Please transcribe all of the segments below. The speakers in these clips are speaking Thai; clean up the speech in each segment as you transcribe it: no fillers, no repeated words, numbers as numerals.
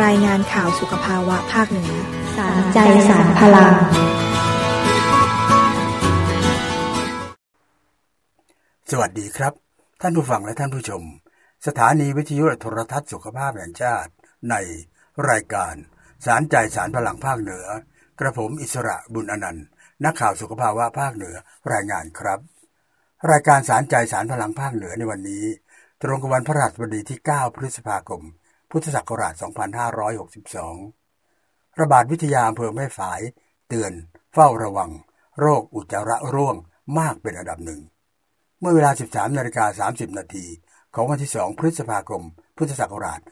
รายงานข่าวสุขภาวะภาคเหนือสารใจสารพลังสวัสดีครับท่านผู้ฟังและท่านผู้ชมสถานีวิทยุและโทรทัศน์สุขภาพแห่งชาติในรายการสารใจสารพลังภาคเหนือกระผมอิสระบุญอนันต์นักข่าวสุขภาวะภาคเหนือรายงานครับรายการสารใจสารพลังภาคเหนือในวันนี้ตรงกับวันพฤหัสบดีที่9พฤษภาคมพุทธศักราช2562ระบาดวิทยาอำเภอแม่ฝายเตือนเฝ้าระวังโรคอุจจาระร่วงมากเป็นอันดับหนึ่งเมื่อเวลา 13:30 น.ของวันที่2พฤษภาคมพุทธศักราช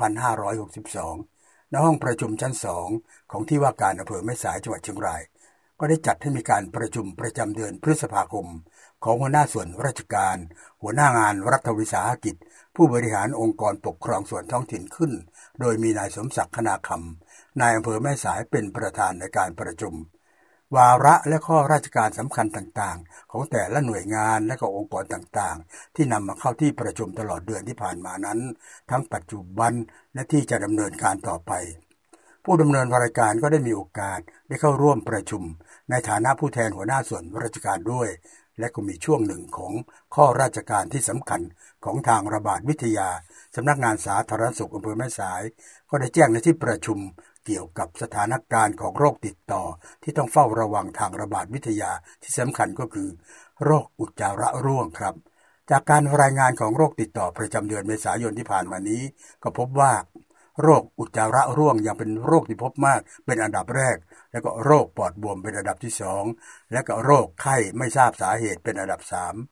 2562ณห้องประชุมชั้น2ของที่ว่าการอำเภอแม่สายจังหวัดเชียงรายก็ได้จัดให้มีการประชุมประจำเดือนพฤษภาคมของหัวหน้าส่วนราชการหัวหน้างานรัฐวิสาหกิจผู้บริหารองค์กรปกครองส่วนท้องถิ่นขึ้นโดยมีนายสมศักดิ์คณาคำนายอำเภอแม่สายเป็นประธานในการประชุมวาระและข้อราชการสำคัญต่างๆของแต่ละหน่วยงานและก็องค์กรต่างๆที่นำมาเข้าที่ประชุมตลอดเดือนที่ผ่านมานั้นทั้งปัจจุบันและที่จะดำเนินการต่อไปผู้ดำเนินรายการก็ได้มีโอกาสได้เข้าร่วมประชุมในฐานะผู้แทนหัวหน้าส่วนราชการด้วยและก็มีช่วงหนึ่งของข้อราชการที่สำคัญของทางระบาดวิทยาสำนักงานสาธารณสุขอำเภอแม่สายก็ได้แจ้งในที่ประชุมเกี่ยวกับสถานการณ์ของโรคติดต่อที่ต้องเฝ้าระวังทางระบาดวิทยาที่สำคัญก็คือโรคอุจจาระร่วงครับจากการรายงานของโรคติดต่อประจำเดือนเมษายนที่ผ่านมานี้ก็พบว่าโรคอุจจาระร่วงยังเป็นโรคที่พบมากเป็นอันดับแรกแล้วก็โรคปอดบวมเป็นอันดับที่2และก็โรคไข้ไม่ทราบสาเหตุเป็นอันดับ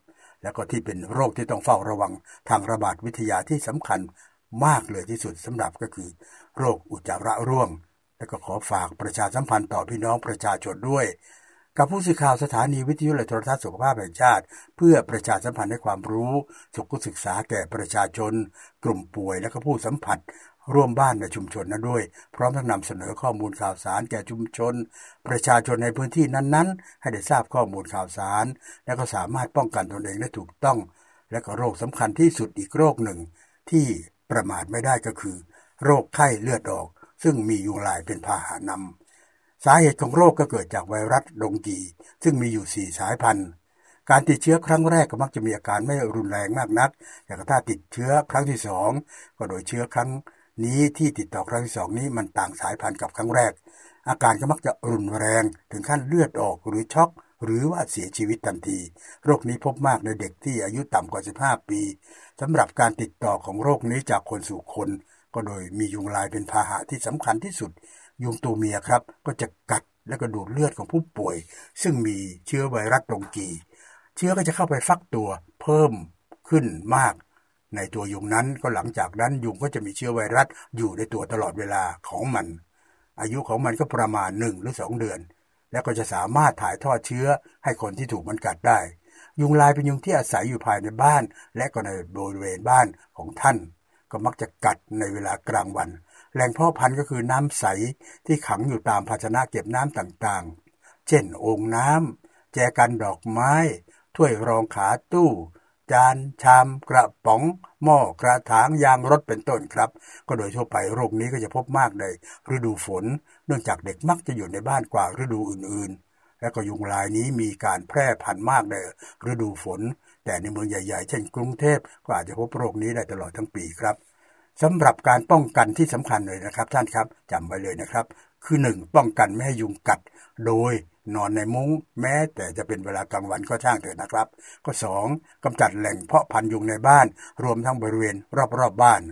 3แล้วก็ที่เป็นโรคที่ต้องเฝ้าระวังทางระบาดวิทยาที่สำคัญมากเลยที่สุดสำหรับก็คือโรคอุจจาระร่วงและก็ขอฝากประชาสัมพันธ์ต่อพี่น้องประชาชนด้วยกับผู้สื่อข่าวสถานีวิทยุและโทรทัศน์สุขภาพแห่งชาติเพื่อประชาสัมพันธ์ให้ความรู้สุขศึกษาแก่ประชาชนกลุ่มป่วยและก็ผู้สัมผัสร่วมบ้านในชุมชนนั้นด้วยพร้อมทั้งนำเสนอข้อมูลข่าวสารแก่ชุมชนประชาชนในพื้นที่นั้นๆให้ได้ทราบข้อมูลข่าวสารและก็สามารถป้องกันตนเองได้ถูกต้องและก็โรคสำคัญที่สุดอีกโรคหนึ่งที่ประมาทไม่ได้ก็คือโรคไข้เลือดออกซึ่งมียุงลายเป็นพาหะนำสาเหตุของโรคก็เกิดจากไวรัสดงกีซึ่งมีอยู่4สายพันธุ์การติดเชื้อครั้งแรกก็มักจะมีอาการไม่รุนแรงมากนักแต่ถ้าติดเชื้อครั้งที่2ก็โดยเชื้อครั้งนี้ที่ติดต่อครั้งที่2นี้มันต่างสายพันธุ์กับครั้งแรกอาการก็มักจะรุนแรงถึงขั้นเลือดออกหรือช็อกหรือว่าเสียชีวิตทันทีโรคนี้พบมากในเด็กที่อายุต่ำกว่า15ปีสำหรับการติดต่อของโรคนี้จากคนสู่คนก็โดยมียุงลายเป็นพาหะที่สำคัญที่สุดยุงตัวเมียครับก็จะกัดและก็ดูดเลือดของผู้ป่วยซึ่งมีเชื้อไวรัสดงกีเชื้อก็จะเข้าไปฟักตัวเพิ่มขึ้นมากในตัวยุงนั้นก็หลังจากนั้นยุงก็จะมีเชื้อไวรัสอยู่ในตัวตลอดเวลาของมันอายุของมันก็ประมาณ1หรือ2เดือนแล้วก็จะสามารถถ่ายทอดเชื้อให้คนที่ถูกมันกัดได้ยุงลายเป็นยุงที่อาศัยอยู่ภายในบ้านและก็ในบริเวณบ้านของท่านก็มักจะกัดในเวลากลางวันแหล่งเพาะพันธุ์ก็คือน้ำใสที่ขังอยู่ตามภาชนะเก็บน้ำต่างๆเช่นโอ่งน้ำแจกันดอกไม้ถ้วยรองขาตู้จานชามกระป๋องหม้อกระถางยางรถเป็นต้นครับก็โดยทั่วไปโรคนี้ก็จะพบมากในฤดูฝนเนื่องจากเด็กมักจะอยู่ในบ้านกว่าฤดูอื่นๆและก็ยุงลายนี้มีการแพร่พันธุ์มากในฤดูฝนแต่ในเมืองใหญ่ๆเช่นกรุงเทพก็อาจจะพบโรคนี้ได้ตลอดทั้งปีครับสำหรับการป้องกันที่สำคัญเลยนะครับท่านครับจำไว้เลยนะครับคือ1ป้องกันไม่ให้ยุงกัดโดยนอนในมุ้งแม้แต่จะเป็นเวลากลางวันก็ช่างเถอะนะครับก็2กำจัดแหล่งเพาะพันธุ์ยุงในบ้านรวมทั้งบริเวณรอบๆบ้าน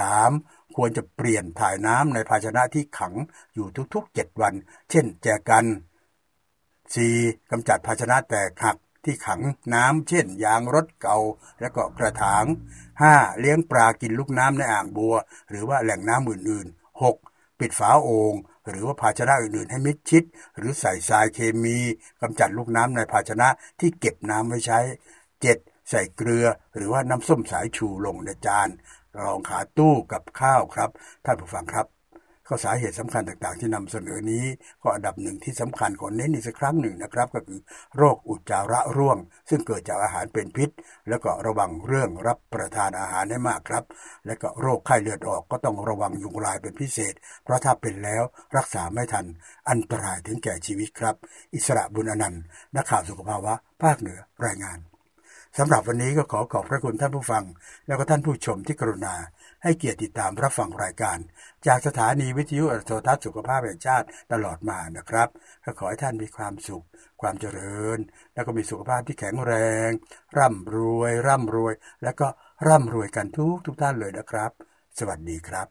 3ควรจะเปลี่ยนถ่ายน้ำในภาชนะที่ขังอยู่ทุกๆ7วันเช่นแจกัน4กำจัดภาชนะแตกหักที่ขังน้ำเช่นยางรถเก่าและก็กระถาง5เลี้ยงปลากินลูกน้ำในอ่างบัวหรือว่าแหล่งน้ำอื่นๆ6ปิดฝาโอ่งหรือว่าภาชนะอื่นๆให้มิดชิดหรือใส่ทรายเคมีกำจัดลูกน้ำในภาชนะที่เก็บน้ำไว้ใช้7ใส่เกลือหรือว่าน้ำส้มสายชูลงในจานรองขาตู้กับข้าวครับท่านผู้ฟังครับก็สาเหตุสำคัญต่างๆที่นำเสนอนี้ก็อันดับหนึ่งที่สำคัญขอเน้นอีกสักครั้งหนึ่งนะครับก็คือโรคอุจจาระร่วงซึ่งเกิดจากอาหารเป็นพิษแล้วก็ระวังเรื่องรับประทานอาหารให้มากครับและก็โรคไข้เลือดออกก็ต้องระวังยุงลายเป็นพิเศษเพราะถ้าเป็นแล้วรักษาไม่ทันอันตรายถึงแก่ชีวิตครับอิสระบุญอนันต์นักข่าวสุขภาวะภาคเหนือรายงานสำหรับวันนี้ก็ขอบพระคุณท่านผู้ฟังแล้วก็ท่านผู้ชมที่กรุณาให้เกียรติติดตามรับฟังรายการจากสถานีวิทยุโทรทัศน์สุขภาพแห่งชาติตลอดมานะครับก็ขอให้ท่านมีความสุขความเจริญแล้วก็มีสุขภาพที่แข็งแรงร่ำรวยแล้วก็ร่ำรวยกันทุกท่านเลยนะครับสวัสดีครับ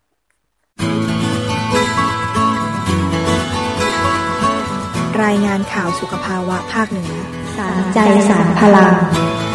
รายงานข่าวสุขภาวะภาคเหนือสารใจสารพลัง